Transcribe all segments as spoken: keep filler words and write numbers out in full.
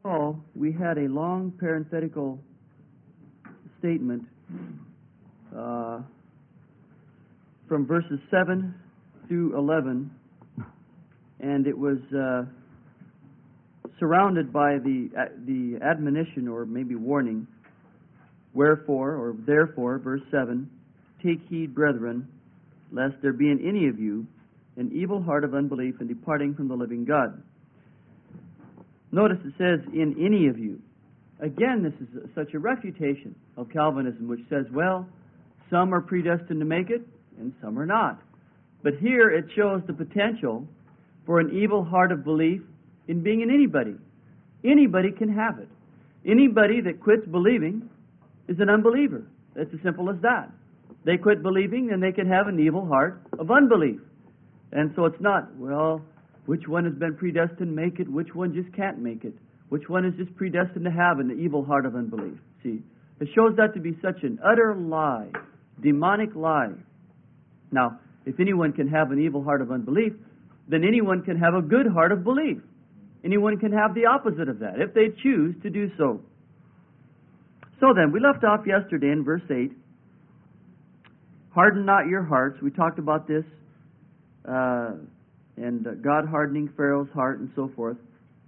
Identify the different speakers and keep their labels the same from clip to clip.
Speaker 1: Oh, we had a long parenthetical statement uh, from verses seven through eleven, and it was uh, surrounded by the uh, the admonition, or maybe warning, wherefore, or therefore, verse seven, take heed, brethren, lest there be in any of you an evil heart of unbelief in departing from the living God. Notice it says, in any of you. Again, this is such a refutation of Calvinism, which says, well, some are predestined to make it, and some are not. But here it shows the potential for an evil heart of belief in being in anybody. Anybody can have it. Anybody that quits believing is an unbeliever. It's as simple as that. They quit believing, and they can have an evil heart of unbelief. And so it's not, well, which one has been predestined to make it, which one just can't make it, which one is just predestined to have an evil heart of unbelief. See, it shows that to be such an utter lie, demonic lie. Now, if anyone can have an evil heart of unbelief, then anyone can have a good heart of belief. Anyone can have the opposite of that, if they choose to do so. So then, we left off yesterday in verse eight. Harden not your hearts. We talked about this, uh, and uh, God hardening Pharaoh's heart and so forth.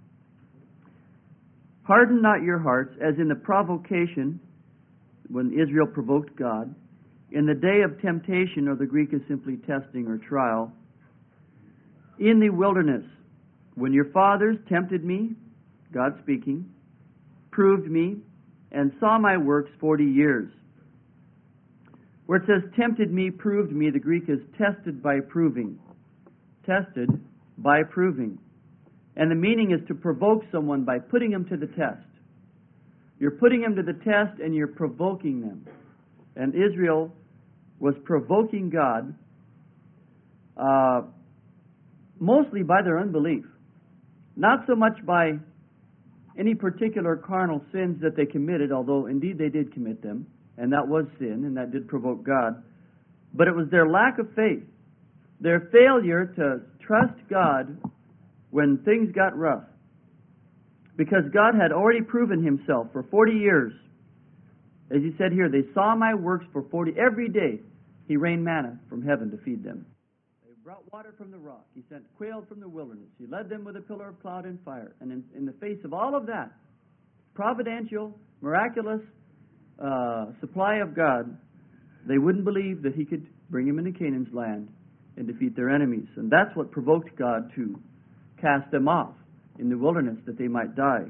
Speaker 1: Harden not your hearts, as in the provocation, when Israel provoked God, in the day of temptation, or the Greek is simply testing or trial, in the wilderness, when your fathers tempted me, God speaking, proved me, and saw my works forty years. Where it says tempted me, proved me, the Greek is tested by proving. Tested by proving. And the meaning is to provoke someone by putting them to the test. You're putting them to the test and you're provoking them. And Israel was provoking God uh, mostly by their unbelief. Not so much by any particular carnal sins that they committed, although indeed they did commit them, and that was sin, and that did provoke God. But it was their lack of faith, their failure to trust God when things got rough. Because God had already proven himself for forty years. As he said here, they saw my works for forty. Every day he rained manna from heaven to feed them. They brought water from the rock. He sent quail from the wilderness. He led them with a pillar of cloud and fire. And in, in the face of all of that, providential, miraculous uh, supply of God, they wouldn't believe that he could bring them into Canaan's land and defeat their enemies. And that's what provoked God to cast them off in the wilderness, that they might die.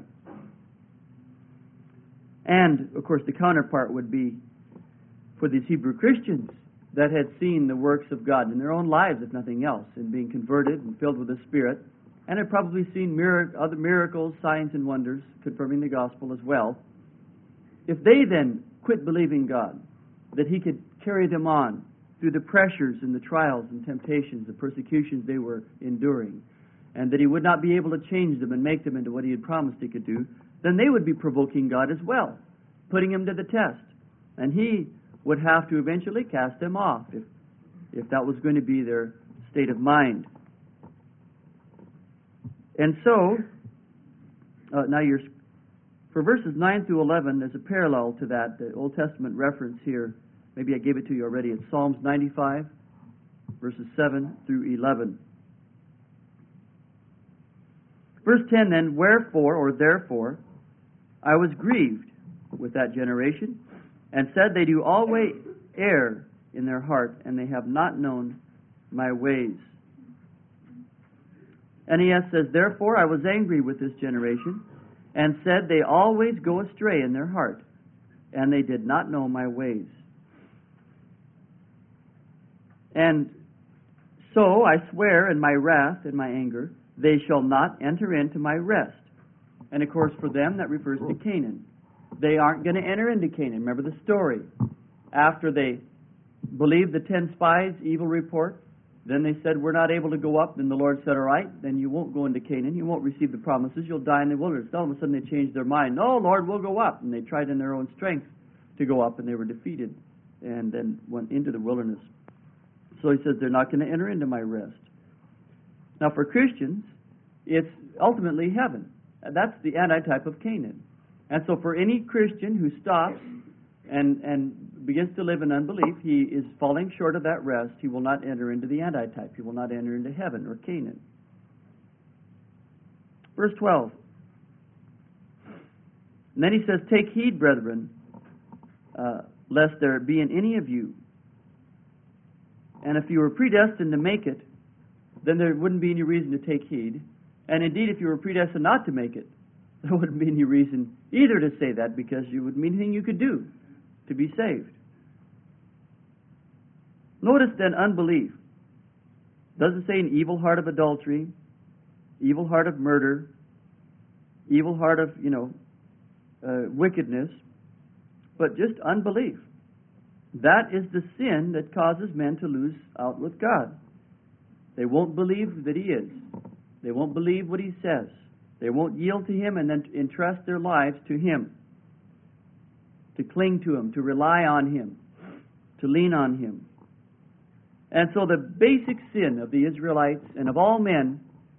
Speaker 1: And, of course, the counterpart would be for these Hebrew Christians that had seen the works of God in their own lives, if nothing else, in being converted and filled with the Spirit, and had probably seen mir- other miracles, signs, and wonders confirming the gospel as well. If they then quit believing God, that he could carry them on through the pressures and the trials and temptations, the persecutions they were enduring, and that he would not be able to change them and make them into what he had promised he could do, then they would be provoking God as well, putting him to the test. And he would have to eventually cast them off if, if that was going to be their state of mind. And so, uh, now you're, for verses nine through eleven, there's a parallel to that, the Old Testament reference here. Maybe I gave it to you already. It's Psalms ninety-five, verses seven through eleven. Verse ten then, wherefore, or therefore, I was grieved with that generation, and said, they do always err in their heart, and they have not known my ways. N E S says, therefore I was angry with this generation, and said, they always go astray in their heart, and they did not know my ways. And so I swear in my wrath and my anger, they shall not enter into my rest. And of course, for them, that refers to Canaan. They aren't going to enter into Canaan. Remember the story. After they believed the ten spies' evil report, then they said, we're not able to go up. Then the Lord said, all right, then you won't go into Canaan. You won't receive the promises. You'll die in the wilderness. All of a sudden they changed their mind. No, Lord, we'll go up. And they tried in their own strength to go up, and they were defeated and then went into the wilderness. So he says, they're not going to enter into my rest. Now for Christians, it's ultimately heaven. That's the antitype of Canaan. And so for any Christian who stops and, and begins to live in unbelief, he is falling short of that rest. He will not enter into the antitype. He will not enter into heaven or Canaan. Verse twelve. And then he says, "Take heed, brethren, uh, lest there be in any of you." And if you were predestined to make it, then there wouldn't be any reason to take heed. And indeed, if you were predestined not to make it, there wouldn't be any reason either to say that, because it wouldn't be anything you could do to be saved. Notice then unbelief. It doesn't say an evil heart of adultery, evil heart of murder, evil heart of, you know, uh, wickedness, but just unbelief. That is the sin that causes men to lose out with God. They won't believe that He is. They won't believe what He says. They won't yield to Him and then entrust their lives to Him, to cling to Him, to rely on Him, to lean on Him. And so the basic sin of the Israelites and of all men,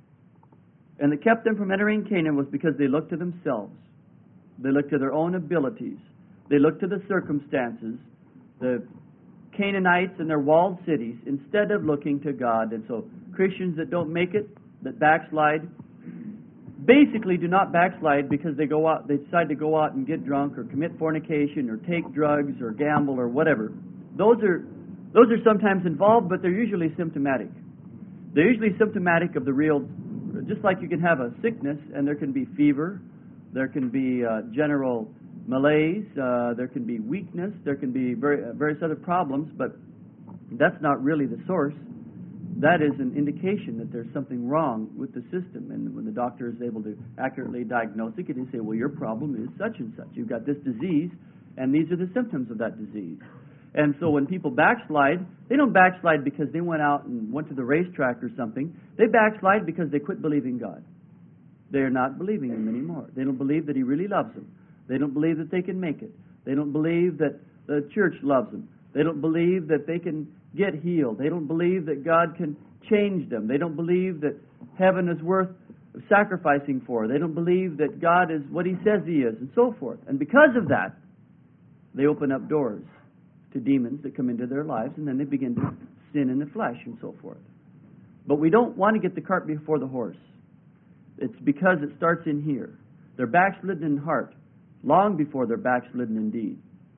Speaker 1: and that kept them from entering Canaan, was because they looked to themselves. They looked to their own abilities. They looked to the circumstances, the Canaanites and their walled cities, instead of looking to God. And so Christians that don't make it, that backslide, basically do not backslide because they go out, they decide to go out and get drunk or commit fornication or take drugs or gamble or whatever. Those are those are sometimes involved, but they're usually symptomatic. They're usually symptomatic of the real, just like you can have a sickness and there can be fever, there can be uh, general malaise, uh, there can be weakness, there can be very, uh, various other problems, but that's not really the source. That is an indication that there's something wrong with the system. And when the doctor is able to accurately diagnose it, he can say, well, your problem is such and such. You've got this disease, and these are the symptoms of that disease. And so when people backslide, they don't backslide because they went out and went to the racetrack or something. They backslide because they quit believing God. They're not believing Him anymore. They don't believe that He really loves them. They don't believe that they can make it. They don't believe that the church loves them. They don't believe that they can get healed. They don't believe that God can change them. They don't believe that heaven is worth sacrificing for. They don't believe that God is what He says He is, and so forth. And because of that, they open up doors to demons that come into their lives, and then they begin to sin in the flesh and so forth. But we don't want to get the cart before the horse. It's because it starts in here. They're backslidden in heart, long before they're backslidden in deed.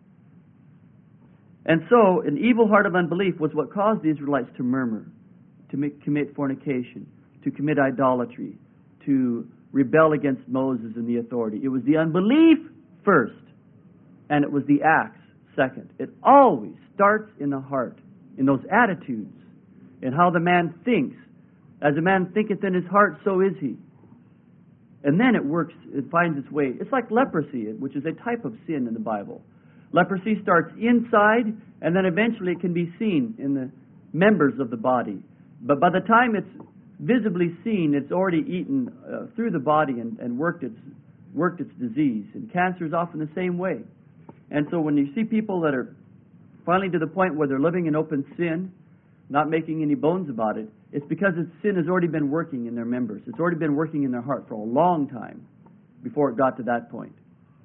Speaker 1: And so, an evil heart of unbelief was what caused the Israelites to murmur, to make, commit fornication, to commit idolatry, to rebel against Moses and the authority. It was the unbelief first, and it was the acts second. It always starts in the heart, in those attitudes, in how the man thinks. As a man thinketh in his heart, so is he. And then it works, it finds its way. It's like leprosy, which is a type of sin in the Bible. Leprosy starts inside, and then eventually it can be seen in the members of the body. But by the time it's visibly seen, it's already eaten uh, through the body and, and worked its worked its disease. And cancer is often the same way. And so when you see people that are finally to the point where they're living in open sin, not making any bones about it, it's because its sin has already been working in their members. It's already been working in their heart for a long time before it got to that point.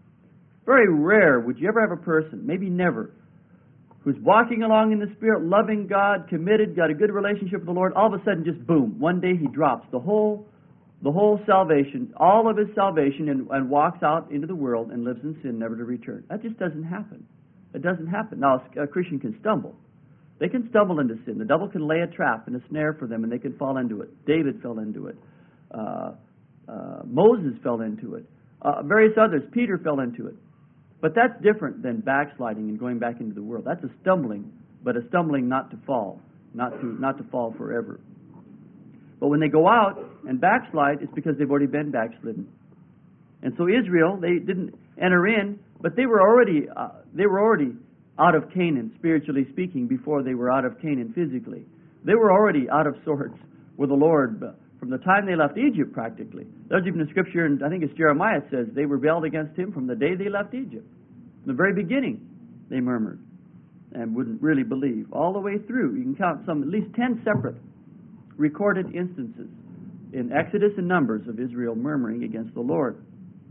Speaker 1: Very rare would you ever have a person, maybe never, who's walking along in the Spirit, loving God, committed, got a good relationship with the Lord, all of a sudden just boom, one day he drops the whole the whole salvation, all of his salvation, and, and walks out into the world and lives in sin, never to return. That just doesn't happen. It doesn't happen. Now, a Christian can stumble. They can stumble into sin. The devil can lay a trap and a snare for them, and they can fall into it. David fell into it. Uh, uh, Moses fell into it. Uh, various others. Peter fell into it. But that's different than backsliding and going back into the world. That's a stumbling, but a stumbling not to fall, not to not to fall forever. But when they go out and backslide, it's because they've already been backslidden. And so Israel, they didn't enter in, but they were already uh, they were already out of Canaan, spiritually speaking, before they were out of Canaan physically. They were already out of sorts with the Lord from the time they left Egypt, practically. There's even a scripture, and I think it's Jeremiah, says they rebelled against Him from the day they left Egypt. From the very beginning, they murmured and wouldn't really believe. All the way through, you can count some, at least ten separate recorded instances in Exodus and Numbers of Israel murmuring against the Lord.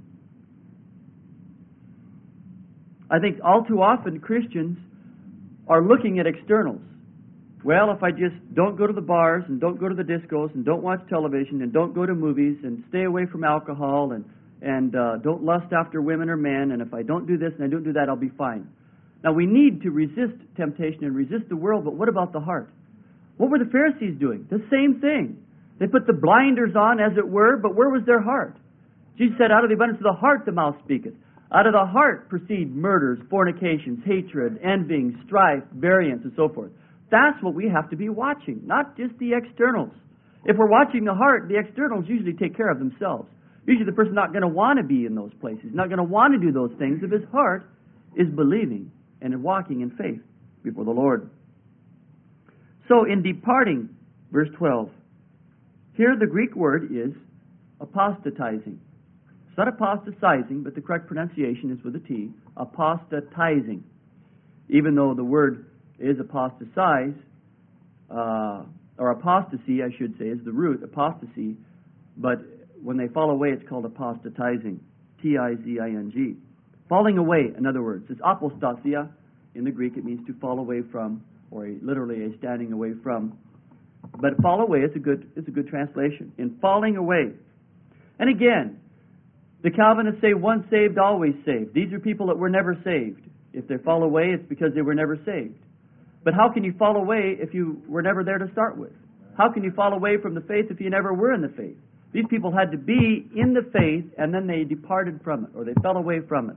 Speaker 1: I think all too often Christians are looking at externals. Well, if I just don't go to the bars and don't go to the discos and don't watch television and don't go to movies and stay away from alcohol and, and uh, don't lust after women or men, and if I don't do this and I don't do that, I'll be fine. Now, we need to resist temptation and resist the world, but what about the heart? What were the Pharisees doing? The same thing. They put the blinders on, as it were, but where was their heart? Jesus said, out of the abundance of the heart the mouth speaketh. Out of the heart proceed murders, fornications, hatred, envying, strife, variance, and so forth. That's what we have to be watching, not just the externals. If we're watching the heart, the externals usually take care of themselves. Usually the person's not going to want to be in those places, not going to want to do those things if his heart is believing and walking in faith before the Lord. So in departing, verse twelve, here the Greek word is apostatizing. It's not apostatizing, but the correct pronunciation is with a T, apostatizing. Even though the word is apostatize, uh, or apostasy, I should say, is the root, apostasy, but when they fall away, it's called apostatizing, T I Z I N G. Falling away, in other words. It's apostasia. In the Greek, it means to fall away from, or a, literally a standing away from. But fall away is a good, it's a good translation. In falling away. And again, the Calvinists say once saved, always saved. These are people that were never saved. If they fall away, it's because they were never saved. But how can you fall away if you were never there to start with? How can you fall away from the faith if you never were in the faith? These people had to be in the faith, and then they departed from it, or they fell away from it.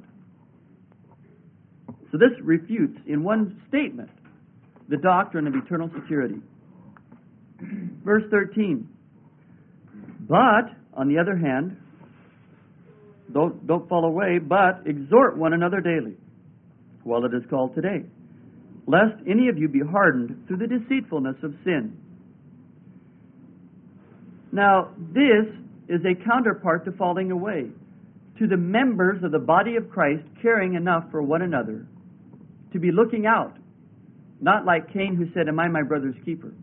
Speaker 1: So this refutes, in one statement, the doctrine of eternal security. Verse thirteen. But, on the other hand, don't, don't fall away, but exhort one another daily, while it is called today, lest any of you be hardened through the deceitfulness of sin. Now, this is a counterpart to falling away, to the members of the body of Christ caring enough for one another, to be looking out, not like Cain who said, am I my brother's keeper?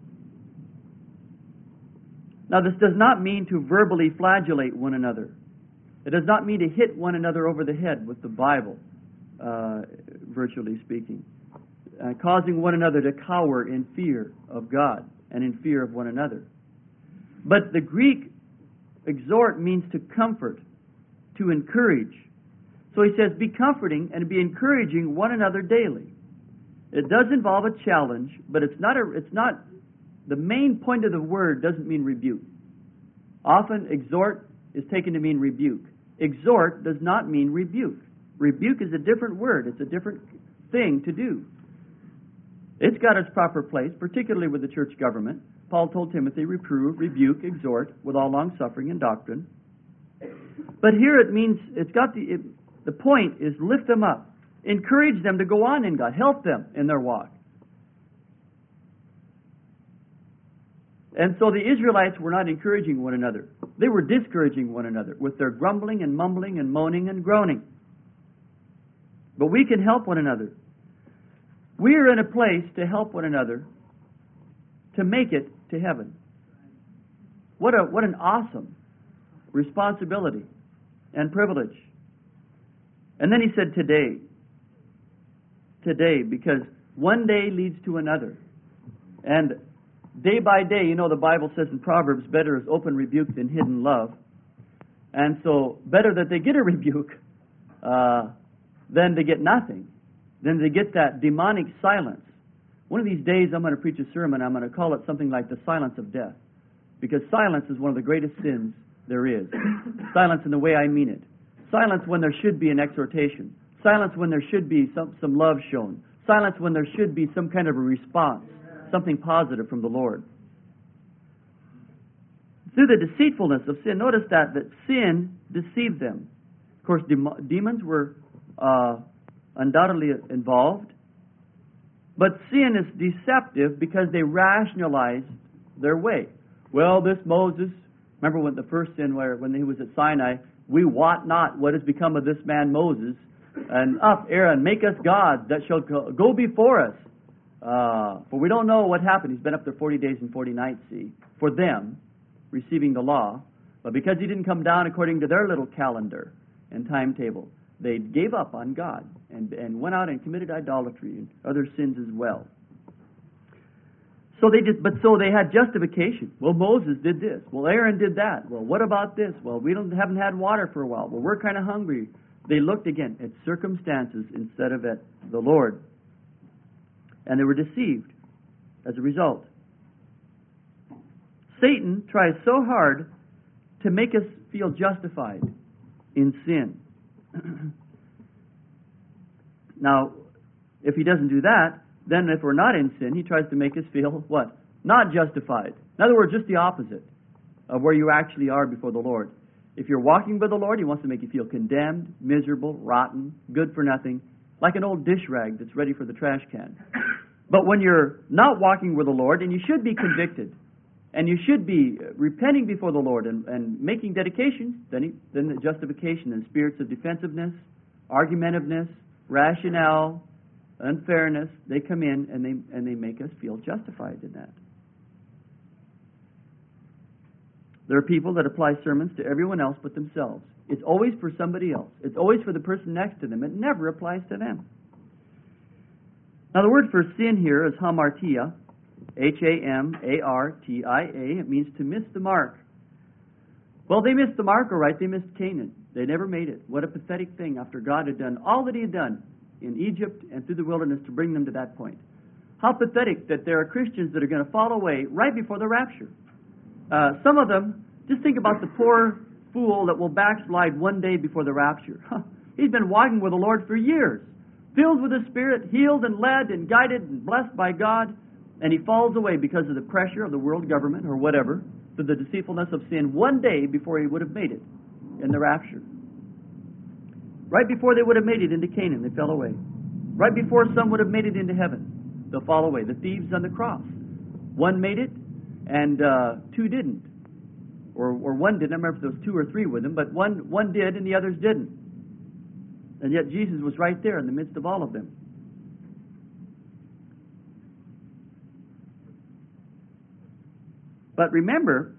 Speaker 1: Now, this does not mean to verbally flagellate one another. It does not mean to hit one another over the head with the Bible, uh, virtually speaking, uh, causing one another to cower in fear of God and in fear of one another. But the Greek exhort means to comfort, to encourage. So he says, be comforting and be encouraging one another daily. It does involve a challenge, but it's not a, it's not, the main point of the word doesn't mean rebuke. Often exhort is taken to mean rebuke. Exhort does not mean rebuke. Rebuke is a different word. It's a different thing to do. It's got its proper place, particularly with the church government. Paul told Timothy, reprove, rebuke, exhort with all long-suffering and doctrine. But here it means, it's got the, it, the point is lift them up. Encourage them to go on in God. Help them in their walk. And so the Israelites were not encouraging one another. They were discouraging one another with their grumbling and mumbling and moaning and groaning. But we can help one another. We are in a place to help one another to make it to heaven. What a what an awesome responsibility and privilege. And then he said today. Today, because one day leads to another. And day by day, you know, the Bible says in Proverbs, better is open rebuke than hidden love. And so, better that they get a rebuke uh, than to get nothing, than to get that demonic silence. One of these days, I'm going to preach a sermon. I'm going to call it something like the silence of death. Because silence is one of the greatest sins there is. Silence in the way I mean it. Silence when there should be an exhortation. Silence when there should be some, some love shown. Silence when there should be some kind of a response. Something positive from the Lord. Through the deceitfulness of sin, notice that, that sin deceived them. Of course, dem- demons were uh, undoubtedly involved. But sin is deceptive because they rationalize their way. Well, this Moses, remember when the first sin, where when he was at Sinai, we wot not what has become of this man Moses. And up, Aaron, make us gods that shall go before us. Uh, for we don't know what happened. He's been up there forty days and forty nights, see, for them. receiving the law, but because he didn't come down according to their little calendar and timetable, they gave up on God and, and went out and committed idolatry and other sins as well. So they just, but so they had justification. Well, Moses did this. Well, Aaron did that. Well, what about this? Well, we don't haven't had water for a while. Well, we're kind of hungry. They looked again at circumstances instead of at the Lord, and they were deceived as a result. Satan tries so hard to make us feel justified in sin. Now, if he doesn't do that, then if we're not in sin, he tries to make us feel what? Not justified. In other words, just the opposite of where you actually are before the Lord. If you're walking with the Lord, he wants to make you feel condemned, miserable, rotten, good for nothing, like an old dish rag that's ready for the trash can. But when you're not walking with the Lord, and you should be convicted, and you should be repenting before the Lord and, and making dedication, then, he, then the justification and spirits of defensiveness, argumentiveness, rationale, unfairness, they come in and they and they make us feel justified in that. There are people that apply sermons to everyone else but themselves. It's always for somebody else. It's always for the person next to them. It never applies to them. Now the word for sin here is hamartia, H A M A R T I A. It means to miss the mark. Well, they missed the mark, all right. They missed Canaan. They never made it. What a pathetic thing after God had done all that he had done in Egypt and through the wilderness to bring them to that point. How pathetic that there are Christians that are going to fall away right before the rapture. Uh, some of them, just think about the poor fool that will backslide one day before the rapture. He's been walking with the Lord for years, filled with the Spirit, healed and led and guided and blessed by God, and he falls away because of the pressure of the world government or whatever, through the deceitfulness of sin, one day before he would have made it in the rapture. Right before they would have made it into Canaan, they fell away. Right before some would have made it into heaven, they'll fall away. The thieves on the cross. One made it, and uh, two didn't. Or, or one didn't. I don't remember if there was two or three with them, but one, one did and the others didn't. And yet Jesus was right there in the midst of all of them. But remember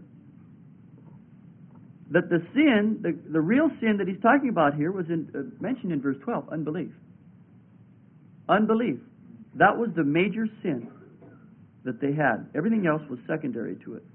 Speaker 1: that the sin, the, the real sin that he's talking about here was in, uh, mentioned in verse twelve, unbelief. Unbelief. That was the major sin that they had. Everything else was secondary to it.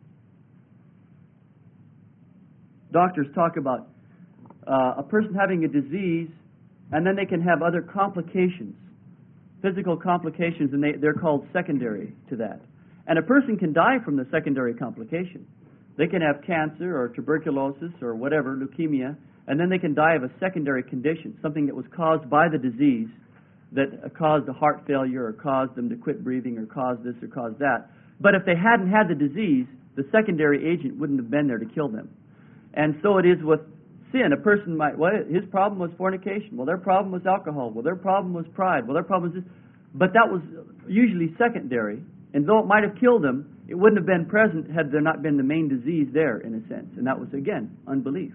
Speaker 1: Doctors talk about uh, a person having a disease, and then they can have other complications, physical complications, and they, they're called secondary to that. And a person can die from the secondary complication. They can have cancer or tuberculosis or whatever, leukemia, and then they can die of a secondary condition, something that was caused by the disease that caused a heart failure or caused them to quit breathing or caused this or caused that. But if they hadn't had the disease, the secondary agent wouldn't have been there to kill them. And so it is with sin. A person might, well, his problem was fornication. Well, their problem was alcohol. Well, their problem was pride. Well, their problem was this. But that was usually secondary. And though it might have killed them, it wouldn't have been present had there not been the main disease there, in a sense. And that was, again, unbelief.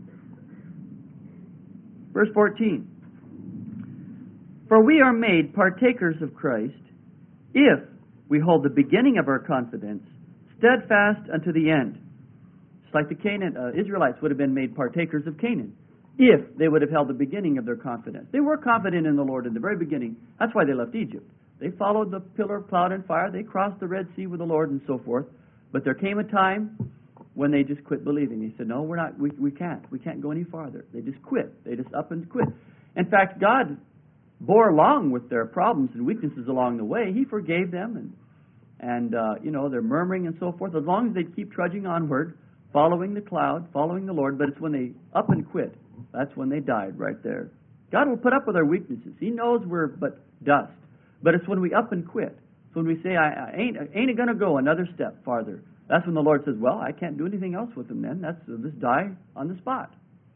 Speaker 1: Verse fourteen. For we are made partakers of Christ if we hold the beginning of our confidence steadfast unto the end. It's like the Canaan, uh, Israelites would have been made partakers of Canaan if they would have held the beginning of their confidence. They were confident in the Lord in the very beginning. That's why they left Egypt. They followed the pillar of cloud and fire. They crossed the Red Sea with the Lord and so forth. But there came a time when they just quit believing. He said, no, we're not, we, we can't. We can't go any farther. They just quit. They just up and quit. In fact, God bore along with their problems and weaknesses along the way. He forgave them and, and uh, you know, they're murmuring and so forth. As long as they keep trudging onward, following the cloud, following the Lord. But it's when they up and quit. That's when they died right there. God will put up with our weaknesses. He knows we're but dust. But it's when we up and quit. It's when we say, I, I ain't, I ain't going to go another step farther. That's when the Lord says, well, I can't do anything else with them then. That's uh, just die on the spot.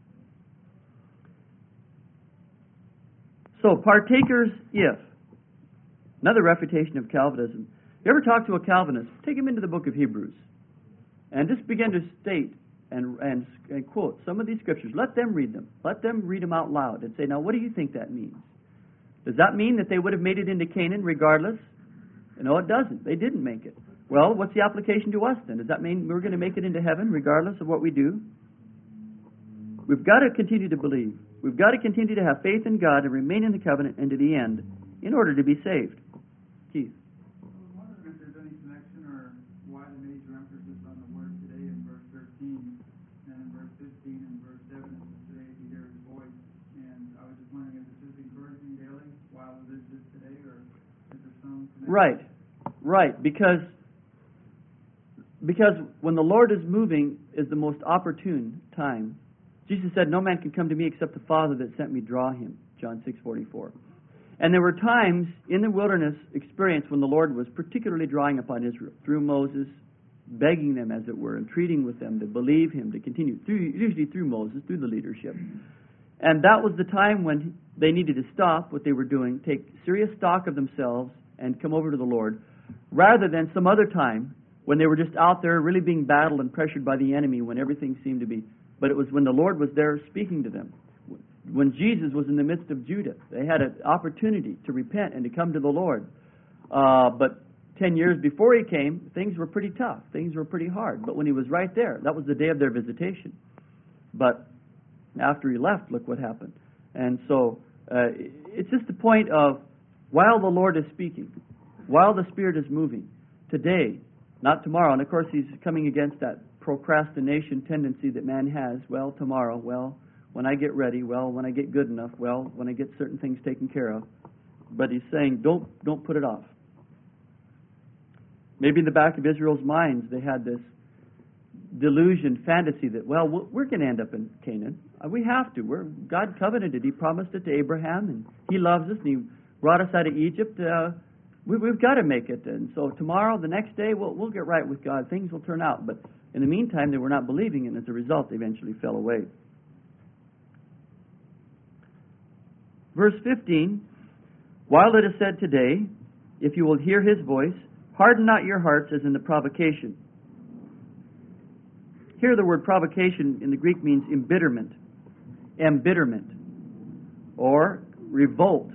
Speaker 1: So, partakers if. Another refutation of Calvinism. You ever talk to a Calvinist, take him into the book of Hebrews and just begin to state and, and, and quote some of these scriptures. Let them read them. Let them read them out loud and say, now, what do you think that means? Does that mean that they would have made it into Canaan regardless? No, it doesn't. They didn't make it. Well, what's the application to us then? Does that mean we're going to make it into heaven regardless of what we do? We've got to continue to believe. We've got to continue to have faith in God and remain in the covenant and to the end in order to be saved. Keith.
Speaker 2: I was wondering if there's any connection or why the major emphasis on the word today in verse thirteen and in verse fifteen and verse seven is today to hear his voice. And I was just wondering if this is encouraging daily while it is this today, or is there some connection?
Speaker 1: Right, right, because because when the Lord is moving is the most opportune time. Jesus said, "No man can come to me except the Father that sent me draw him," John six forty-four. And there were times in the wilderness experience when the Lord was particularly drawing upon Israel through Moses, begging them, as it were, and treating with them to believe him, to continue, through, usually through Moses, through the leadership. And that was the time when they needed to stop what they were doing, take serious stock of themselves, and come over to the Lord, rather than some other time when they were just out there really being battled and pressured by the enemy, when everything seemed to be. But it was when the Lord was there speaking to them. When Jesus was in the midst of Judah, they had an opportunity to repent and to come to the Lord. Uh, but ten years before he came, things were pretty tough. Things were pretty hard. But when he was right there, that was the day of their visitation. But after he left, look what happened. And so uh, it's just the point of, while the Lord is speaking, while the Spirit is moving, today, not tomorrow. And of course, he's coming against that procrastination tendency that man has. Well, tomorrow. Well, when I get ready. Well, when I get good enough. Well, when I get certain things taken care of. But he's saying, don't don't put it off. Maybe in the back of Israel's minds, they had this delusion, fantasy that, well, we're going to end up in Canaan. We have to. We're, God covenanted. He promised it to Abraham, and he loves us, and he brought us out of Egypt. Uh, we, we've got to make it. And so tomorrow, the next day, we'll, we'll get right with God. Things will turn out. But in the meantime, they were not believing, and as a result, they eventually fell away. Verse fifteen, while it is said today, if you will hear his voice, harden not your hearts as in the provocation. Here the word provocation in the Greek means embitterment, embitterment, or revolt,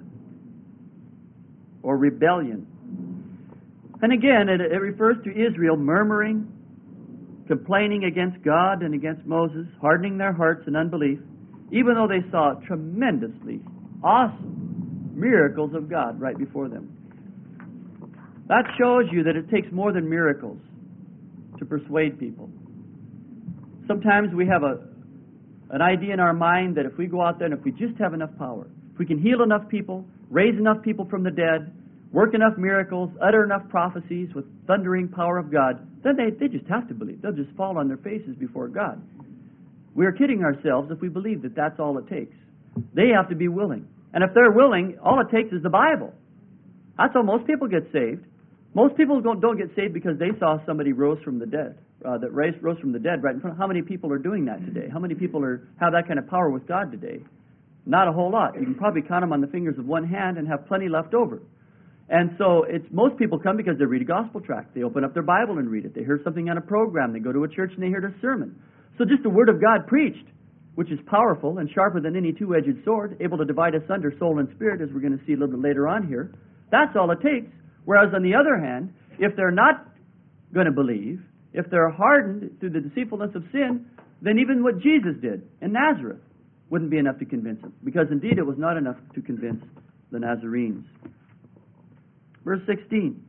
Speaker 1: or rebellion. And again, it, it refers to Israel murmuring, complaining against God and against Moses, hardening their hearts in unbelief, even though they saw tremendously awesome miracles of God right before them. That shows you that it takes more than miracles to persuade people. Sometimes we have a an idea in our mind that if we go out there and if we just have enough power, if we can heal enough people, raise enough people from the dead, work enough miracles, utter enough prophecies with thundering power of God, then they, they just have to believe. They'll just fall on their faces before God. We are kidding ourselves if we believe that that's all it takes. They have to be willing. And if they're willing, all it takes is the Bible. That's how most people get saved. Most people don't, don't get saved because they saw somebody rose from the dead, uh, that raised, rose from the dead right in front. How many people are doing that today? How many people are have that kind of power with God today? Not a whole lot. You can probably count them on the fingers of one hand and have plenty left over. And so it's most people come because they read a gospel tract. They open up their Bible and read it. They hear something on a program. They go to a church and they hear a sermon. So just the Word of God preached, which is powerful and sharper than any two-edged sword, able to divide asunder soul and spirit, as we're going to see a little bit later on here. That's all it takes. Whereas on the other hand, if they're not going to believe, if they're hardened through the deceitfulness of sin, then even what Jesus did in Nazareth wouldn't be enough to convince them. Because indeed it was not enough to convince the Nazarenes. Verse sixteen.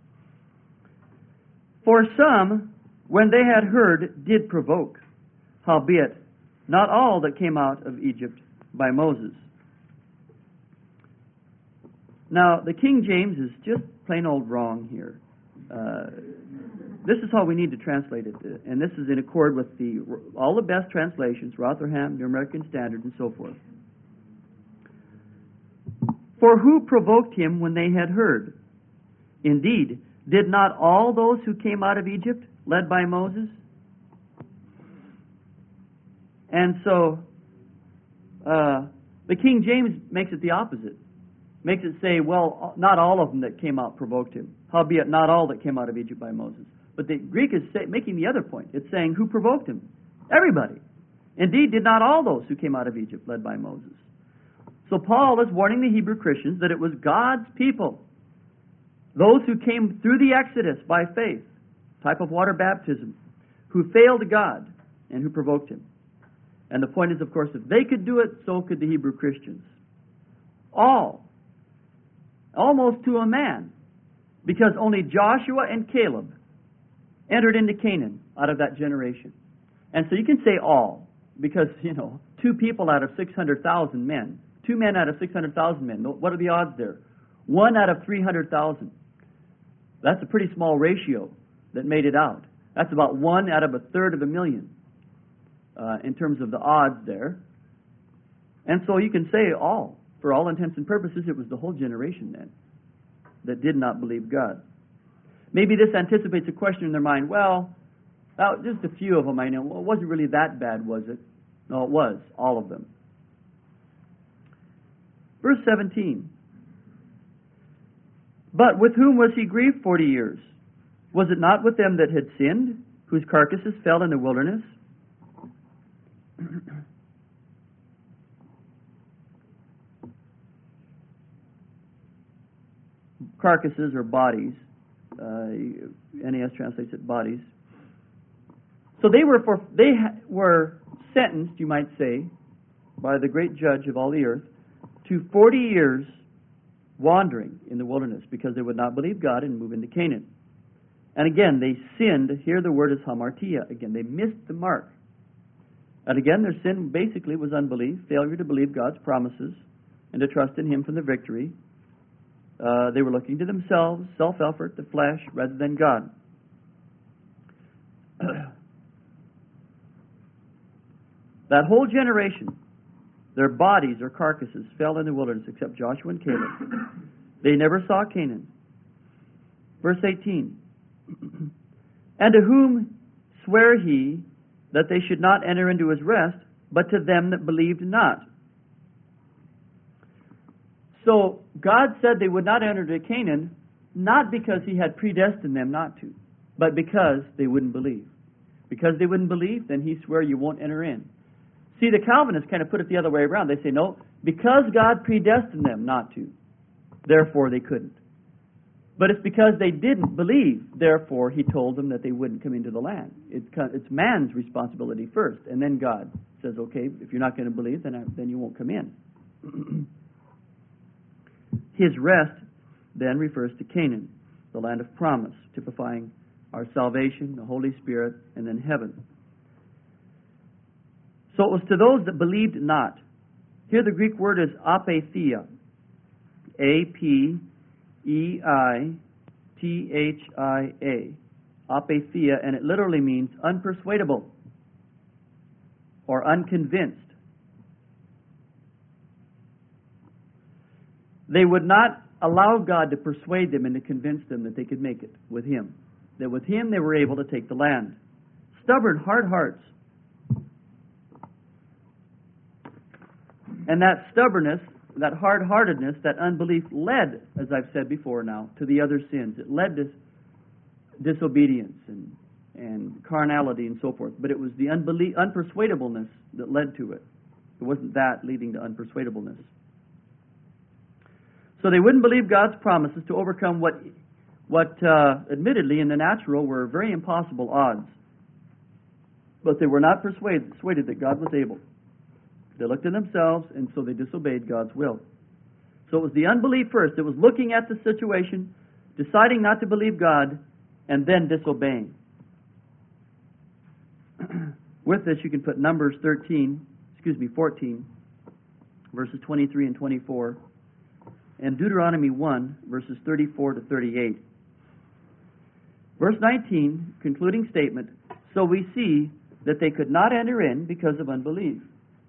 Speaker 1: For some, when they had heard, did provoke, howbeit not all that came out of Egypt by Moses. Now, the King James is just plain old wrong here. Uh, this is how we need to translate it, and this is in accord with the all the best translations, Rotherham, New American Standard, and so forth. For who provoked him when they had heard? Indeed, did not all those who came out of Egypt, led by Moses? And so, uh, the King James makes it the opposite. Makes it say, well, not all of them that came out provoked him. Howbeit, not all that came out of Egypt by Moses. But the Greek is say, making the other point. It's saying, who provoked him? Everybody. Indeed, did not all those who came out of Egypt, led by Moses. So Paul is warning the Hebrew Christians that it was God's people, those who came through the Exodus by faith, type of water baptism, who failed God and who provoked him. And the point is, of course, if they could do it, so could the Hebrew Christians. All. Almost to a man. Because only Joshua and Caleb entered into Canaan out of that generation. And so you can say all, because, you know, two people out of six hundred thousand men. Two men out of six hundred thousand men. What are the odds there? One out of three hundred thousand. That's a pretty small ratio that made it out. That's about one out of a third of a million uh, in terms of the odds there. And so you can say all. For all intents and purposes, it was the whole generation then that did not believe God. Maybe this anticipates a question in their mind. Well, well just a few of them I know. Well, it wasn't really that bad, was it? No, it was. All of them. Verse seventeen. But with whom was he grieved forty years? Was it not with them that had sinned, whose carcasses fell in the wilderness? Carcasses or bodies. Uh, N A S translates it bodies. So they were for they ha- were sentenced, you might say, by the great judge of all the earth, to forty years wandering in the wilderness because they would not believe God and move into Canaan. And again, they sinned. Here the word is hamartia. Again, they missed the mark. And again, their sin basically was unbelief, failure to believe God's promises and to trust in Him for the victory. Uh, they were looking to themselves, self-effort, the flesh, rather than God. That whole generation, their bodies or carcasses fell in the wilderness except Joshua and Caleb. They never saw Canaan. Verse eighteen. And to whom sware he that they should not enter into his rest, but to them that believed not? So God said they would not enter into Canaan, not because He had predestined them not to, but because they wouldn't believe. Because they wouldn't believe, then He swore you won't enter in. See, the Calvinists kind of put it the other way around. They say, no, because God predestined them not to, therefore they couldn't. But it's because they didn't believe, therefore He told them that they wouldn't come into the land. It's, it's man's responsibility first, and then God says, okay, if you're not going to believe, then, I, then you won't come in. His rest then refers to Canaan, the land of promise, typifying our salvation, the Holy Spirit, and then heaven. So it was to those that believed not. Here the Greek word is apatheia. A P E I T H I A. Apatheia, and it literally means unpersuadable or unconvinced. They would not allow God to persuade them and to convince them that they could make it with Him. That with Him they were able to take the land. Stubborn, hard hearts. And that stubbornness, that hard-heartedness, that unbelief led, as I've said before now, to the other sins. It led to disobedience and, and carnality and so forth. But it was the unbelief, unpersuadableness that led to it. It wasn't that leading to unpersuadableness. So they wouldn't believe God's promises to overcome what, what uh, admittedly in the natural were very impossible odds. But they were not persuaded, persuaded that God was able. They looked at themselves, and so they disobeyed God's will. So it was the unbelief first. It was looking at the situation, deciding not to believe God, and then disobeying. With this, you can put Numbers thirteen, excuse me, fourteen, verses twenty-three and twenty-four, and Deuteronomy one, verses thirty-four to thirty-eight. Verse nineteen, concluding statement, so we see that they could not enter in because of unbelief.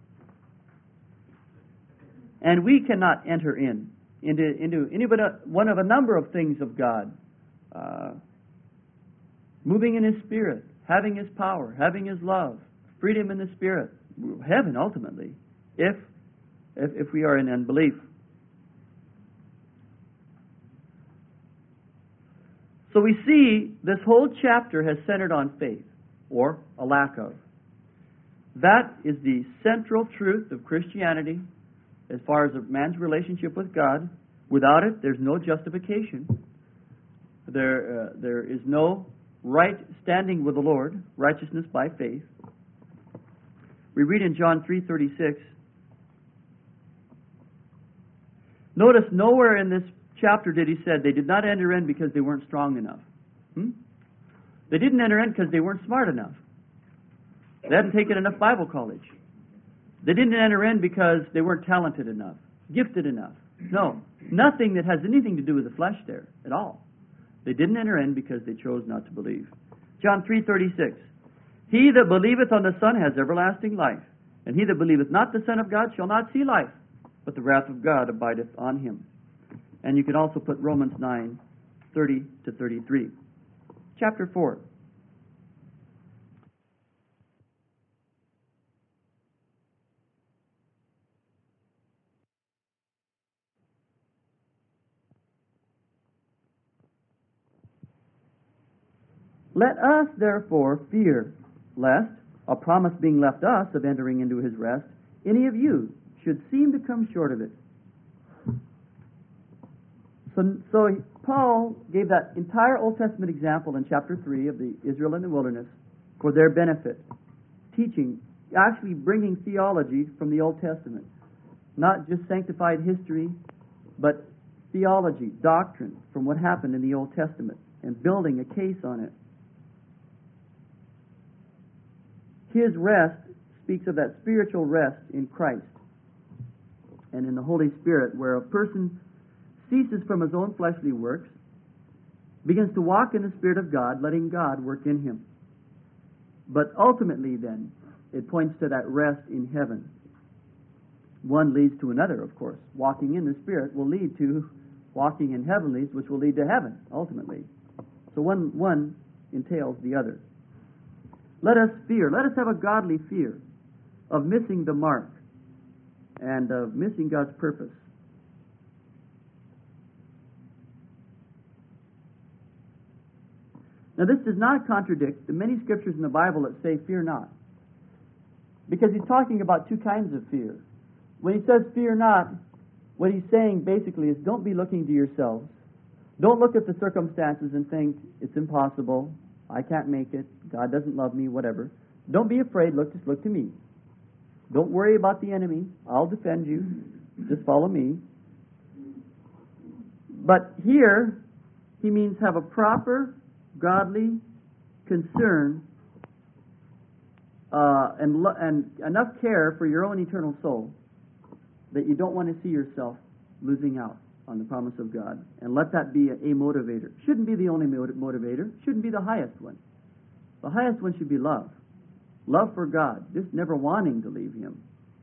Speaker 1: And we cannot enter in into, into any but a, one of a number of things of God. Uh, moving in His Spirit, having His power, having His love, freedom in the Spirit, heaven ultimately, if, if, if we are in unbelief. So we see this whole chapter has centered on faith, or a lack of. That is the central truth of Christianity as far as a man's relationship with God. Without it, there's no justification. There, uh, there is no right standing with the Lord, righteousness by faith. We read in John three thirty-six. Notice nowhere in this chapter did he say they did not enter in because they weren't strong enough. Hmm? They didn't enter in because they weren't smart enough. They hadn't taken enough Bible college. They didn't enter in because they weren't talented enough, gifted enough. No, nothing that has anything to do with the flesh there at all. They didn't enter in because they chose not to believe. John three thirty-six. He that believeth on the Son has everlasting life, and he that believeth not the Son of God shall not see life, but the wrath of God abideth on him. And you can also put Romans nine thirty to thirty-three. Chapter four. Let us therefore fear, lest, a promise being left us of entering into his rest, any of you should seem to come short of it. So, so Paul gave that entire Old Testament example in chapter three of the Israel in the wilderness for their benefit, teaching, actually bringing theology from the Old Testament, not just sanctified history, but theology, doctrine from what happened in the Old Testament, and building a case on it. His rest speaks of that spiritual rest in Christ and in the Holy Spirit, where a person ceases from his own fleshly works, begins to walk in the Spirit of God, letting God work in him. But ultimately, then, it points to that rest in heaven. One leads to another, of course. Walking in the Spirit will lead to walking in heavenlies, which will lead to heaven, ultimately. So one, one entails the other. Let us fear, let us have a godly fear of missing the mark and of missing God's purpose. Now, this does not contradict the many scriptures in the Bible that say, fear not. Because he's talking about two kinds of fear. When he says, fear not, what he's saying basically is, don't be looking to yourselves. Don't look at the circumstances and think, it's impossible, I can't make it, God doesn't love me, whatever. Don't be afraid, look, just look to me. Don't worry about the enemy, I'll defend you, just follow me. But here, he means have a proper, godly concern uh, and, lo- and enough care for your own eternal soul that you don't want to see yourself losing out on the promise of God. And let that be a, a motivator. Shouldn't be the only motiv- motivator. Shouldn't be the highest one. The highest one should be love. Love for God. Just never wanting to leave Him.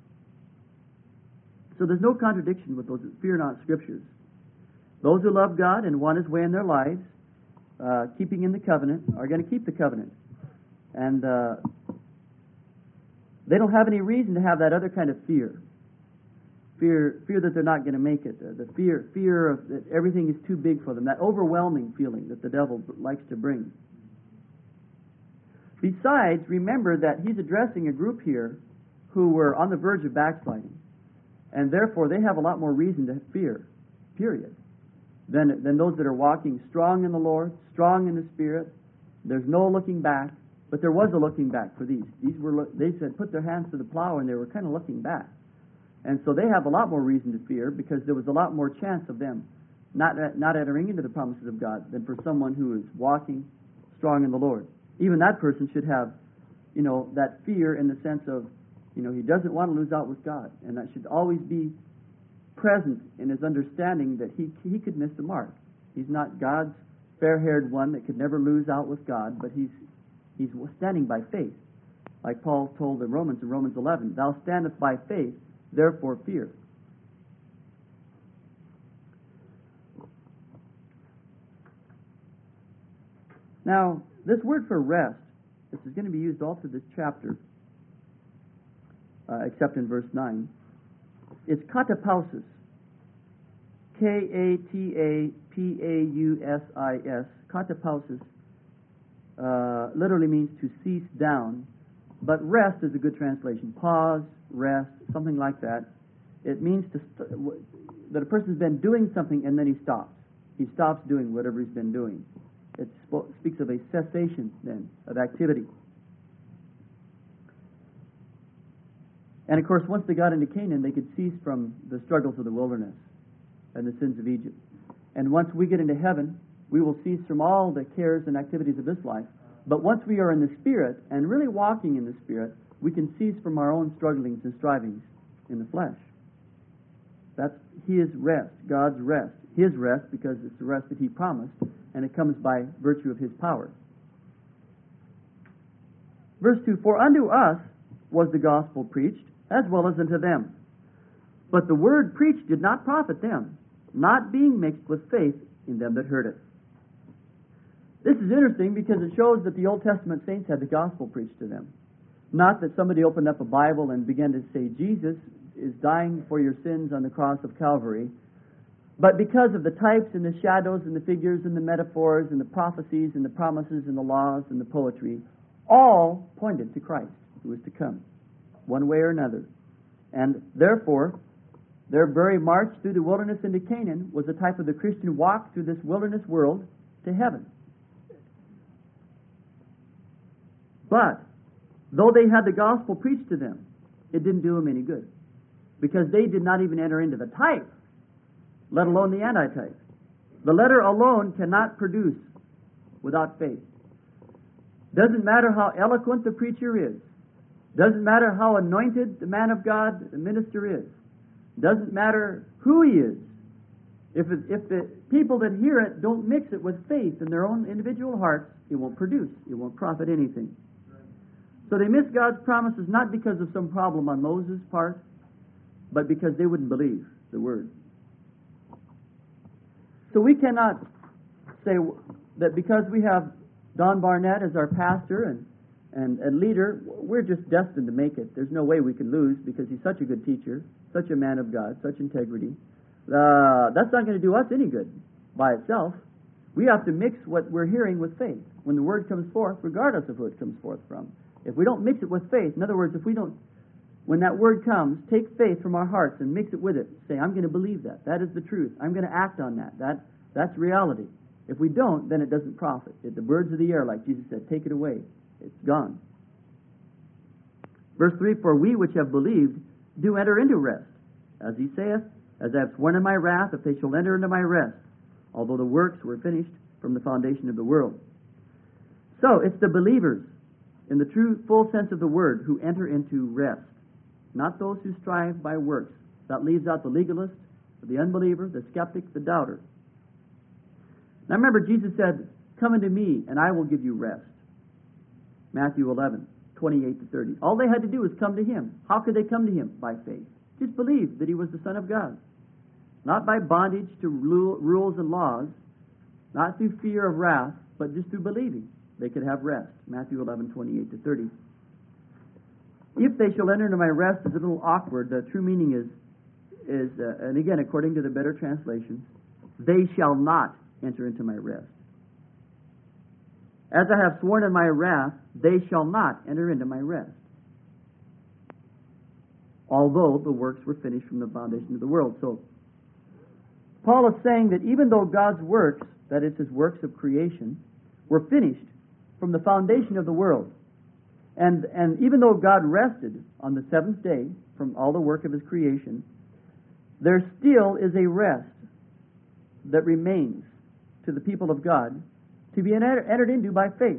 Speaker 1: So there's no contradiction with those fear not scriptures. Those who love God and want His way in their lives, uh, keeping in the covenant, are going to keep the covenant. And uh, they don't have any reason to have that other kind of fear. Fear, fear that they're not going to make it. Uh, the fear, fear of that everything is too big for them. That overwhelming feeling that the devil likes to bring. Besides, remember that he's addressing a group here who were on the verge of backsliding, and therefore they have a lot more reason to fear. Period. Than than those that are walking strong in the Lord, strong in the Spirit. There's no looking back, but there was a looking back for these. These were they said put their hands to the plow, and they were kind of looking back. And so they have a lot more reason to fear because there was a lot more chance of them not not entering into the promises of God than for someone who is walking strong in the Lord. Even that person should have, you know, that fear in the sense of, you know, he doesn't want to lose out with God, and that should always be present in his understanding that he he could miss the mark. He's not God's fair-haired one that could never lose out with God, but he's he's standing by faith, like Paul told the Romans in Romans eleven, "Thou standest by faith, therefore fear." Now, this word for rest, this is going to be used all through this chapter, uh, except in verse nine. It's katapausis. K A T A P A U S I S. Katapausis uh, literally means to cease down, but rest is a good translation. Pause, rest, something like that. It means to st- that a person's been doing something and then he stops. He stops doing whatever he's been doing. It sp- speaks of a cessation, then, of activity. And, of course, once they got into Canaan, they could cease from the struggles of the wilderness and the sins of Egypt. And once we get into heaven, we will cease from all the cares and activities of this life. But once we are in the Spirit, and really walking in the Spirit, we can cease from our own strugglings and strivings in the flesh. That's His rest, God's rest. His rest, because it's the rest that He promised, and it comes by virtue of His power. Verse two, For unto us was the gospel preached, as well as unto them. But the word preached did not profit them, not being mixed with faith in them that heard it. This is interesting because it shows that the Old Testament saints had the gospel preached to them. Not that somebody opened up a Bible and began to say, Jesus is dying for your sins on the cross of Calvary, but because of the types and the shadows and the figures and the metaphors and the prophecies and the promises and the laws and the poetry, all pointed to Christ who was to come, one way or another. And therefore, their very march through the wilderness into Canaan was a type of the Christian walk through this wilderness world to heaven. But, though they had the gospel preached to them, it didn't do them any good, because they did not even enter into the type, let alone the antitype. The letter alone cannot produce without faith. Doesn't matter how eloquent the preacher is. Doesn't matter how anointed the man of God, the minister is. Doesn't matter who he is. If it, if the people that hear it don't mix it with faith in their own individual hearts, it won't produce. It won't profit anything. So they missed God's promises not because of some problem on Moses' part, but because they wouldn't believe the word. So we cannot say that because we have Don Barnett as our pastor and, and, and leader, we're just destined to make it. There's no way we can lose because he's such a good teacher, such a man of God, such integrity. Uh, that's not going to do us any good by itself. We have to mix what we're hearing with faith when the word comes forth, regardless of who it comes forth from. If we don't mix it with faith, in other words, if we don't, when that word comes, take faith from our hearts and mix it with it. Say, I'm going to believe that. That is the truth. I'm going to act on that. That that's reality. If we don't, then it doesn't profit. It, the birds of the air, like Jesus said, take it away. It's gone. Verse three, For we which have believed do enter into rest. As he saith, As I have sworn in my wrath, if they shall enter into my rest, although the works were finished from the foundation of the world. So, it's the believers, in the true, full sense of the word, who enter into rest, not those who strive by works. That leaves out the legalist, the unbeliever, the skeptic, the doubter. Now remember, Jesus said, Come unto me, and I will give you rest. Matthew eleven, twenty-eight to thirty. All they had to do was come to Him. How could they come to Him? By faith. Just believe that He was the Son of God. Not by bondage to rules and laws, not through fear of wrath, but just through believing. They could have rest. Matthew eleven, twenty-eight to thirty. If they shall enter into my rest is a little awkward. The true meaning is, is uh, and again, according to the better translations, they shall not enter into my rest. As I have sworn in my wrath, they shall not enter into my rest. Although the works were finished from the foundation of the world. So, Paul is saying that even though God's works, that is His works of creation, were finished from the foundation of the world, and, and even though God rested on the seventh day from all the work of His creation, there still is a rest that remains to the people of God to be entered into by faith.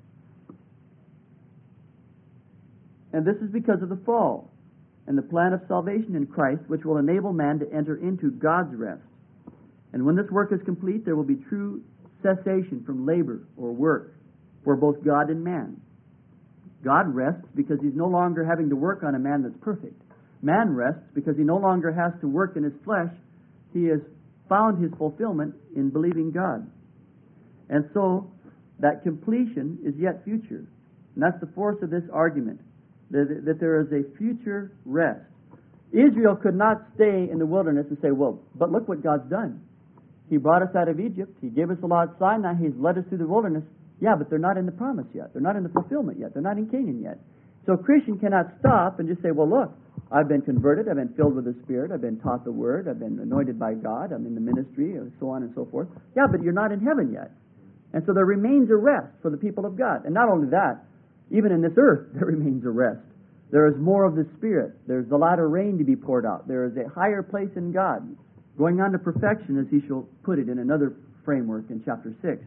Speaker 1: And this is because of the fall and the plan of salvation in Christ, which will enable man to enter into God's rest. And when this work is complete, there will be true cessation from labor or work for both God and man. God rests because He's no longer having to work on a man that's perfect. Man rests because he no longer has to work in his flesh. He has found his fulfillment in believing God. And so, that completion is yet future. And that's the force of this argument, that, that there is a future rest. Israel could not stay in the wilderness and say, well, but look what God's done. He brought us out of Egypt. He gave us the law at Sinai. He's led us through the wilderness. Yeah, but they're not in the promise yet. They're not in the fulfillment yet. They're not in Canaan yet. So a Christian cannot stop and just say, well, look, I've been converted. I've been filled with the Spirit. I've been taught the Word. I've been anointed by God. I'm in the ministry, and so on and so forth. Yeah, but you're not in heaven yet. And so there remains a rest for the people of God. And not only that, even in this earth, there remains a rest. There is more of the Spirit. There's the latter rain to be poured out. There is a higher place in God, going on to perfection, as he shall put it in another framework in chapter six.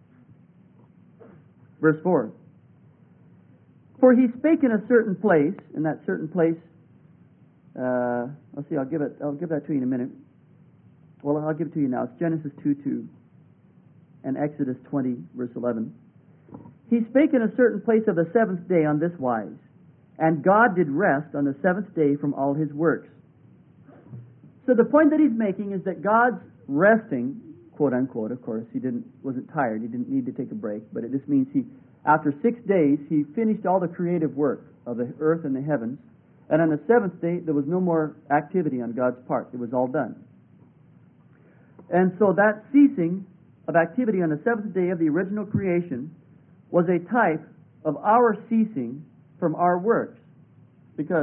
Speaker 1: Verse four. For he spake in a certain place, in that certain place, uh, let's see, I'll give it, I'll give that to you in a minute. Well, I'll give it to you now. It's Genesis two two and Exodus twenty, verse eleven. He spake in a certain place of the seventh day on this wise, and God did rest on the seventh day from all his works. So the point that he's making is that God's resting, quote unquote, of course, he didn't wasn't tired, he didn't need to take a break, but it just means he, after six days, he finished all the creative work of the earth and the heavens, and on the seventh day, there was no more activity on God's part. It was all done. And so that ceasing of activity on the seventh day of the original creation was a type of our ceasing from our works. Because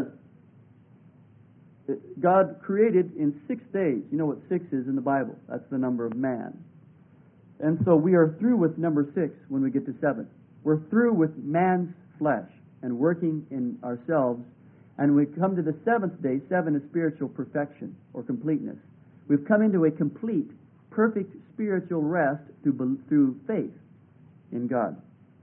Speaker 1: God created in six days. You know what six is in the Bible. That's the number of man. And so we are through with number six when we get to seven. We're through with man's flesh and working in ourselves. And we come to the seventh day. Seven is spiritual perfection or completeness. We've come into a complete, perfect spiritual rest through, through faith in God.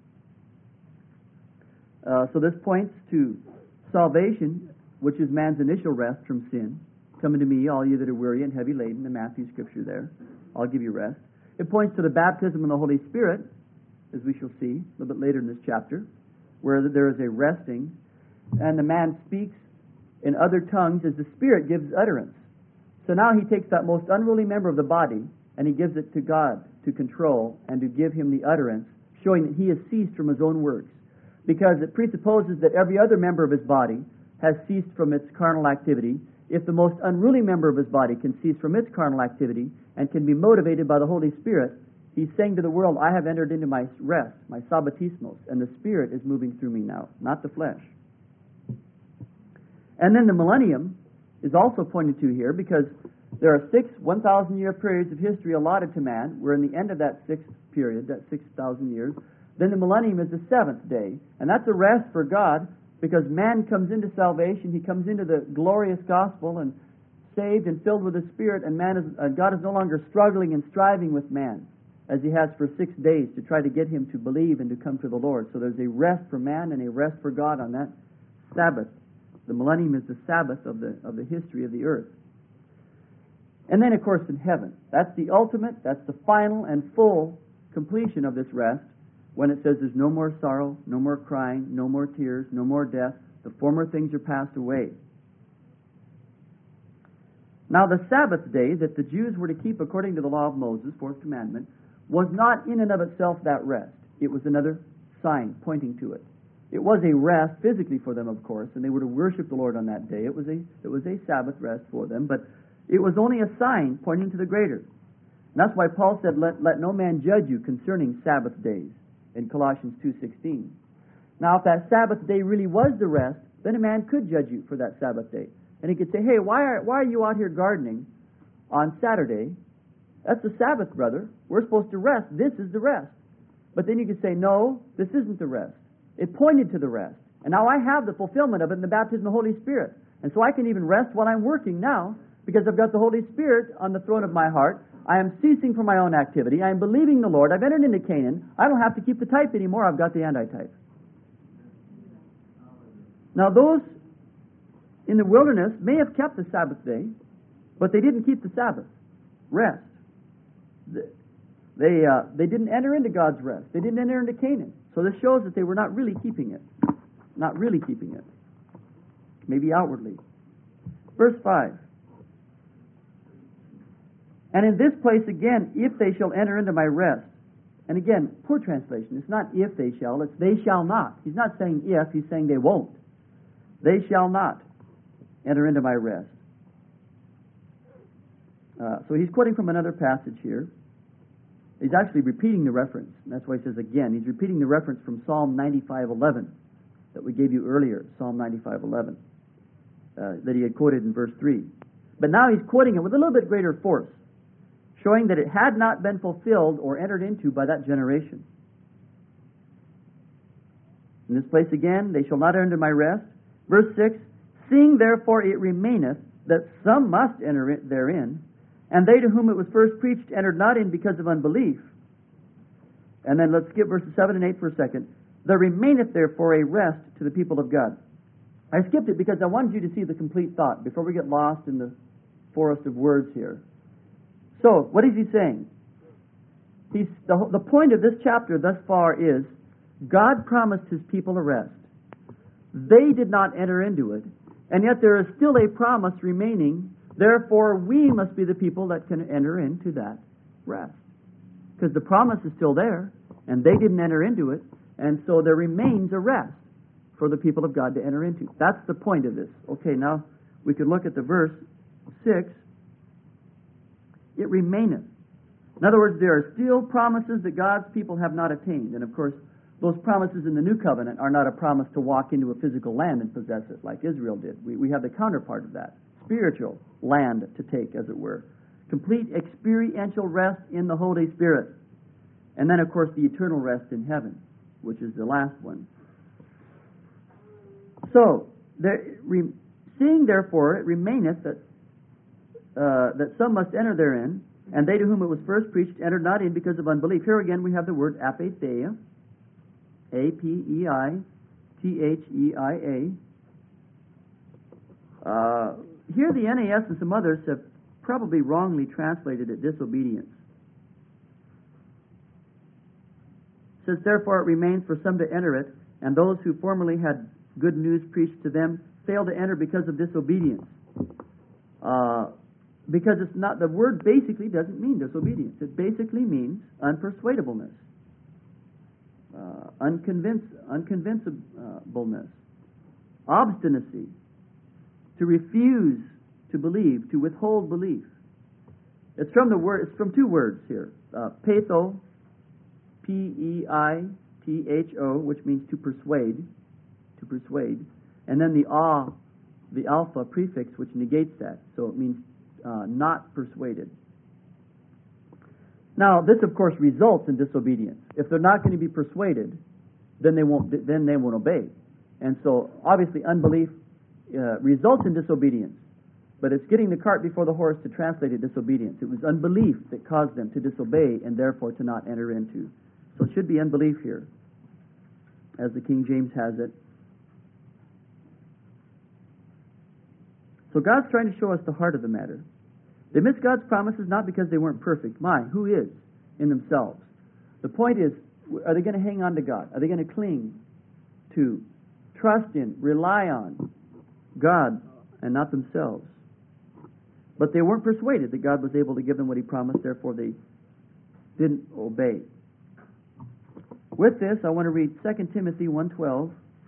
Speaker 1: Uh, so this points to salvation, which is man's initial rest from sin. Come unto me, all you that are weary and heavy laden, the Matthew scripture there. I'll give you rest. It points to the baptism in the Holy Spirit, as we shall see a little bit later in this chapter, where there is a resting, and the man speaks in other tongues as the Spirit gives utterance. So now he takes that most unruly member of the body, and he gives it to God to control and to give him the utterance, showing that he has ceased from his own works. Because it presupposes that every other member of his body has ceased from its carnal activity. If the most unruly member of his body can cease from its carnal activity and can be motivated by the Holy Spirit, he's saying to the world, I have entered into my rest, my sabbatismos, and the Spirit is moving through me now, not the flesh. And then the millennium is also pointed to here because there are six one thousand year periods of history allotted to man. We're in the end of that sixth period, that six thousand years. Then the millennium is the seventh day, and that's a rest for God because man comes into salvation, he comes into the glorious gospel and saved and filled with the Spirit, and man is, uh, God is no longer struggling and striving with man as he has for six days to try to get him to believe and to come to the Lord. So there's a rest for man and a rest for God on that Sabbath. The millennium is the Sabbath of the of the history of the earth. And then, of course, in heaven. That's the ultimate, that's the final and full completion of this rest, when it says there's no more sorrow, no more crying, no more tears, no more death. The former things are passed away. Now the Sabbath day that the Jews were to keep according to the law of Moses, fourth commandment, was not in and of itself that rest. It was another sign pointing to it. It was a rest physically for them, of course, and they were to worship the Lord on that day. It was a, it was a Sabbath rest for them, but it was only a sign pointing to the greater. And that's why Paul said, let, let no man judge you concerning Sabbath days, in Colossians two sixteen. Now, if that Sabbath day really was the rest, then a man could judge you for that Sabbath day. And he could say, hey, why are, why are you out here gardening on Saturday? That's the Sabbath, brother. We're supposed to rest. This is the rest. But then you could say, no, this isn't the rest. It pointed to the rest. And now I have the fulfillment of it in the baptism of the Holy Spirit. And so I can even rest while I'm working now because I've got the Holy Spirit on the throne of my heart. I am ceasing from my own activity. I am believing the Lord. I've entered into Canaan. I don't have to keep the type anymore. I've got the antitype. Now, those in the wilderness may have kept the Sabbath day, but they didn't keep the Sabbath. Rest. They, uh, they didn't enter into God's rest. They didn't enter into Canaan. So this shows that they were not really keeping it. Not really keeping it. Maybe outwardly. Verse five. And in this place again, if they shall enter into my rest. And again, poor translation. It's not if they shall, it's they shall not. He's not saying if, he's saying they won't. They shall not enter into my rest. Uh, so he's quoting from another passage here. He's actually repeating the reference. And that's why he says again. He's repeating the reference from Psalm ninety-five eleven that we gave you earlier, Psalm ninety-five eleven, uh, that he had quoted in verse three. But now he's quoting it with a little bit greater force, showing that it had not been fulfilled or entered into by that generation. In this place again, they shall not enter my rest. Verse six, seeing therefore it remaineth that some must enter it therein, and they to whom it was first preached entered not in because of unbelief. And then let's skip verses seven and eight for a second. There remaineth therefore a rest to the people of God. I skipped it because I wanted you to see the complete thought before we get lost in the forest of words here. So, what is he saying? He's, the, the point of this chapter thus far is God promised his people a rest. They did not enter into it, and yet there is still a promise remaining. Therefore, we must be the people that can enter into that rest. Because the promise is still there, and they didn't enter into it, and so there remains a rest for the people of God to enter into. That's the point of this. Okay, now we can look at the verse six. It remaineth. In other words, there are still promises that God's people have not attained. And of course, those promises in the New Covenant are not a promise to walk into a physical land and possess it like Israel did. We, we have the counterpart of that. Spiritual land to take, as it were. Complete experiential rest in the Holy Spirit. And then, of course, the eternal rest in heaven, which is the last one. So, there, re, seeing therefore it remaineth that uh, that some must enter therein, and they to whom it was first preached entered not in because of unbelief. Here again we have the word apatheia, A P E I T H E I A. Uh, here the N A S and some others have probably wrongly translated it disobedience. It says, therefore it remains for some to enter it, and those who formerly had good news preached to them fail to enter because of disobedience. Uh, because it's not, the word basically doesn't mean disobedience. It basically means unpersuadableness, uh, unconvince, unconvincible,ness, obstinacy, to refuse to believe, to withhold belief. It's from the word. It's from two words here. Uh, peitho, P E I T H O, which means to persuade, to persuade, and then the ah, the alpha prefix, which negates that. So it means uh, not persuaded. Now, this of course results in disobedience. If they're not going to be persuaded, then they won't. Then they won't obey. And so, obviously, unbelief uh, results in disobedience. But it's getting the cart before the horse to translate it disobedience. It was unbelief that caused them to disobey and therefore to not enter into. So it should be unbelief here, as the King James has it. So God's trying to show us the heart of the matter. They missed God's promises not because they weren't perfect. My, who is in themselves? The point is, are they going to hang on to God? Are they going to cling to, trust in, rely on God and not themselves? But they weren't persuaded that God was able to give them what He promised, therefore they didn't obey. With this, I want to read Second Timothy one twelve.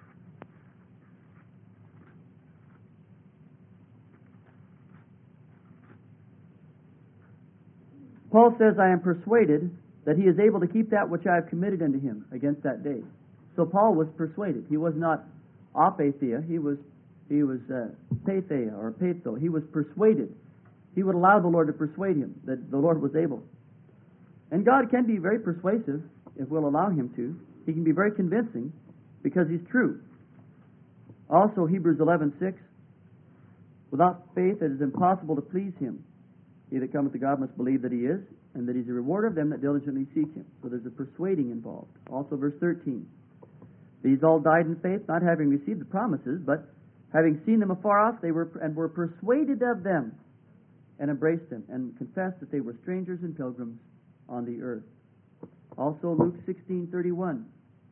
Speaker 1: Paul says, I am persuaded that he is able to keep that which I have committed unto him against that day. So Paul was persuaded. He was not apatheia. He was he was uh, patheia or peitho. He was persuaded. He would allow the Lord to persuade him that the Lord was able. And God can be very persuasive if we'll allow Him to. He can be very convincing because He's true. Also, Hebrews eleven six, without faith it is impossible to please Him. He that cometh to God must believe that He is, and that He's a rewarder of them that diligently seek Him. So there's a persuading involved. Also, verse thirteen, these all died in faith, not having received the promises, but having seen them afar off, they were and were persuaded of them, and embraced them, and confessed that they were strangers and pilgrims on the earth. Also, Luke sixteen thirty-one.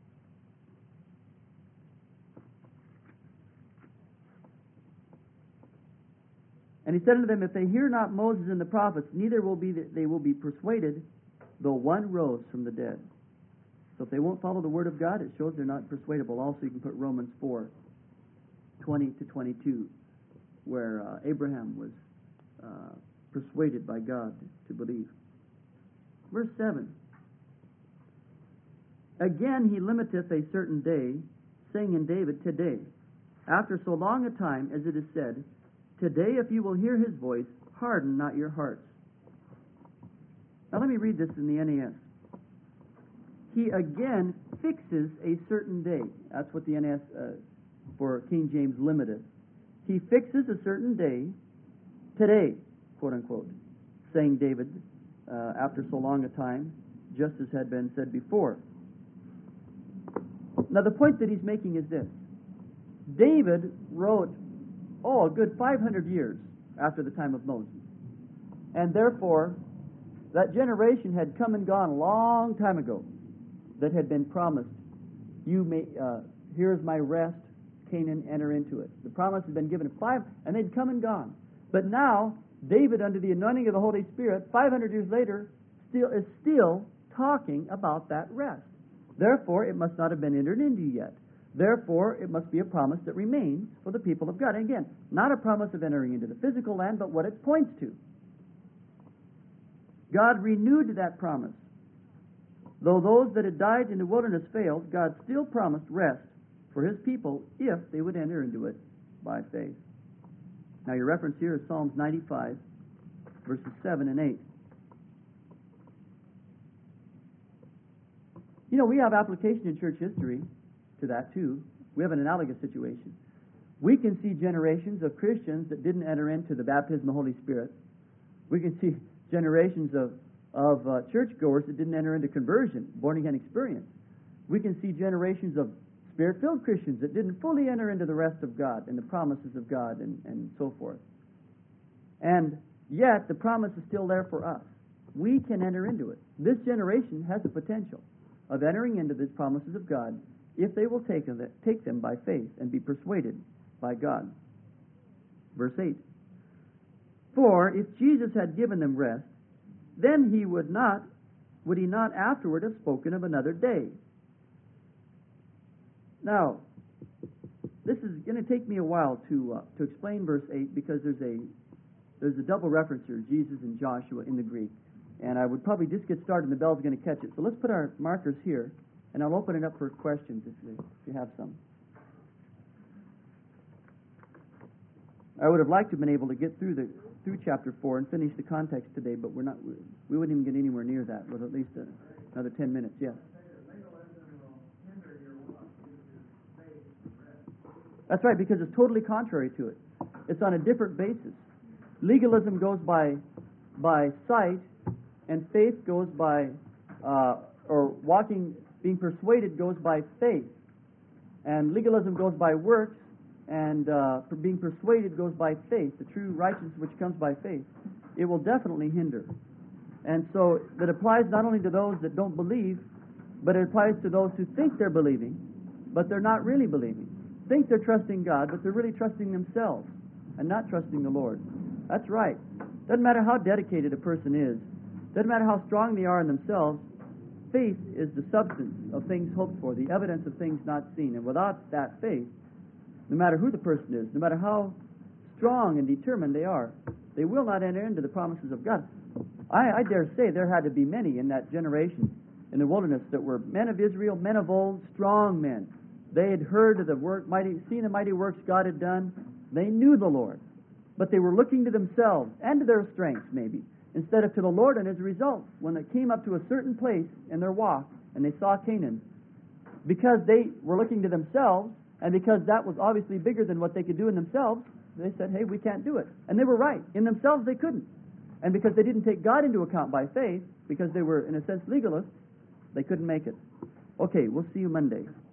Speaker 1: And He said unto them, if they hear not Moses and the prophets, neither will be the, they will be persuaded, though one rose from the dead. So if they won't follow the word of God, it shows they're not persuadable. Also, you can put Romans four twenty to twenty-two, where uh, Abraham was uh, persuaded by God to believe. Verse seven. Again he limiteth a certain day, saying in David, today, after so long a time, as it is said, today if you will hear His voice, harden not your hearts. Now let me read this in the N A S. He again fixes a certain day. That's what the N A S uh, for King James Limited. He fixes a certain day, today, quote unquote, saying David, uh, after so long a time, just as had been said before. Now the point that he's making is this. David wrote, oh, a good five hundred years after the time of Moses. And therefore, that generation had come and gone a long time ago that had been promised, you may, uh, here's my rest, Canaan, enter into it. The promise had been given to five, and they'd come and gone. But now, David, under the anointing of the Holy Spirit, five hundred years later, still is still talking about that rest. Therefore, it must not have been entered into yet. Therefore, it must be a promise that remains for the people of God. And again, not a promise of entering into the physical land, but what it points to. God renewed that promise. Though those that had died in the wilderness failed, God still promised rest for His people if they would enter into it by faith. Now your reference here is Psalms ninety-five, verses seven and eight. You know, we have application in church history to that too. We have an analogous situation. We can see generations of Christians that didn't enter into the baptism of the Holy Spirit. We can see generations of, of uh, churchgoers that didn't enter into conversion, born-again experience. We can see generations of Spirit-filled Christians that didn't fully enter into the rest of God and the promises of God and, and so forth. And yet, the promise is still there for us. We can enter into it. This generation has the potential of entering into these promises of God if they will take them, take them by faith and be persuaded by God. Verse eight. For if Jesus had given them rest, then he would not, would he not afterward have spoken of another day? Now, this is going to take me a while to uh, to explain verse eight because there's a there's a double reference here, Jesus and Joshua in the Greek, and I would probably just get started and the bell's going to catch it. So let's put our markers here, and I'll open it up for questions if you, if you have some. I would have liked to have been able to get through the through chapter four and finish the context today, but we're not. We wouldn't even get anywhere near that with at least a, another ten minutes. Yes. That's right, because it's totally contrary to it. It's on a different basis. Legalism goes by by sight, and faith goes by, uh, or walking, being persuaded goes by faith. And legalism goes by works, and uh, for being persuaded goes by faith, the true righteousness which comes by faith. It will definitely hinder. And so that applies not only to those that don't believe, but it applies to those who think they're believing, but they're not really believing. Think they're trusting God, but they're really trusting themselves and not trusting the Lord. That's right. Doesn't matter how dedicated a person is. Doesn't matter how strong they are in themselves. Faith is the substance of things hoped for, the evidence of things not seen. And without that faith, no matter who the person is, no matter how strong and determined they are, they will not enter into the promises of God. I, I dare say there had to be many in that generation in the wilderness that were men of Israel, men of old, strong men. They had heard of the work, mighty, seen the mighty works God had done. They knew the Lord. But they were looking to themselves and to their strengths, maybe, instead of to the Lord. And as a result, when they came up to a certain place in their walk and they saw Canaan, because they were looking to themselves, and because that was obviously bigger than what they could do in themselves, they said, hey, we can't do it. And they were right. In themselves, they couldn't. And because they didn't take God into account by faith, because they were, in a sense, legalists, they couldn't make it. Okay, we'll see you Monday.